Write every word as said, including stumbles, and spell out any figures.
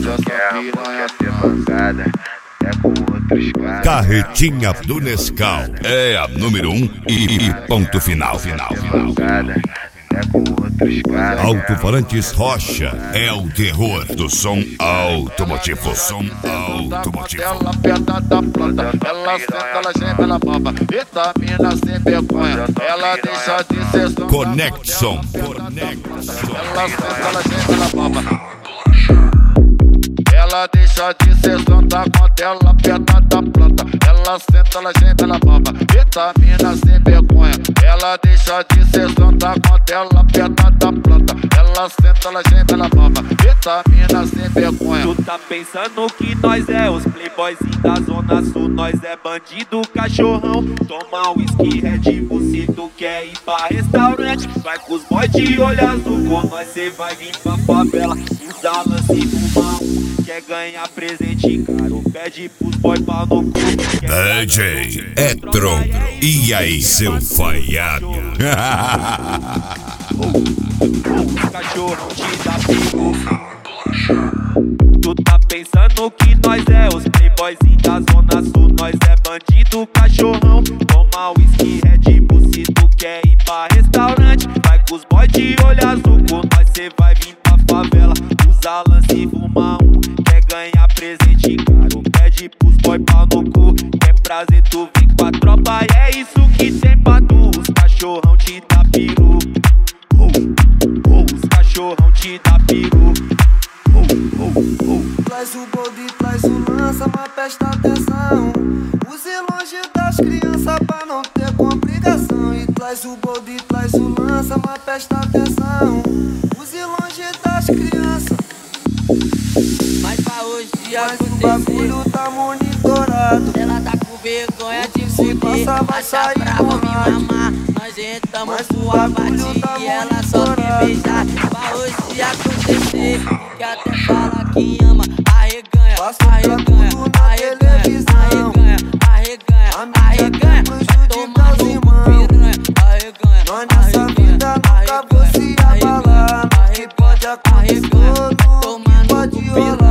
Carretinha do Nescau é a número um e, e ponto final, final, final. Alto-falantes Rocha é o terror do som automotivo. Som automotivo. Ela aperta da planta, ela senta, ela geme, ela baba. Vitamina sem vergonha, ela deixa de ser só. Conexão. Ela senta, ela geme, ela baba. Ela deixa de ser santa quando ela aperta da planta. Ela senta, ela geme, ela baba. Vitamina sem vergonha, ela deixa de ser santa quando ela aperta da planta. Ela senta, ela geme, ela baba. Vitamina sem vergonha. Tu tá pensando que nós é os playboyzinhos da Zona Sul. Nós é bandido, cachorrão. Toma whisky, Red Bull, se tu quer ir pra restaurante. Vai com os boys de olho azul, com nós cê vai vir pra favela. Usa lance e fumar. Quer ganhar presente caro, pede pros boy pau no cu. D J Etron, e aí seu falhado? O cachorro te dá perigo. Tu tá pensando que nós é os playboyzinhos da Zona Sul. Nós é bandido, cachorrão. Toma whisky, Red Bull, se tu quer ir pra restaurante. Vai com os boys de olho azul, com nós cê vai vir pra favela. Usa lance e fuma um. Quer ganhar presente caro, pede pros boy pau no cu. Quer prazer, tu vem com a tropa e é isso que tem pra tu. Os cachorrão te dá peru. Oh, oh, os cachorrão te dá peru. Oh, oh, oh. Traz o bode, traz o lança, mas presta atenção. Use longe das crianças pra não ter complicação. E traz o bode, traz o lança, mas presta atenção. Use longe das crianças. Mas pra hoje Mas o bagulho tá monitorado. ela tá com vergonha de Se fuder. passar vai Acha sair brava me borracho. mamar. Nós entramos Mas pro o bagulho abate tá e ela só quer monitorado. beijar. Pra hoje acontecer, que até fala que ama. Arreganha, Passa o arreganha, bagulho na arreganha, televisão. arreganha, arreganha, A mídia arreganha. quer prejudicar os irmãos. Piranha, arreganha, Nós nessa vida nunca vou se abalar. No que pode acontecer, no que pode rolar.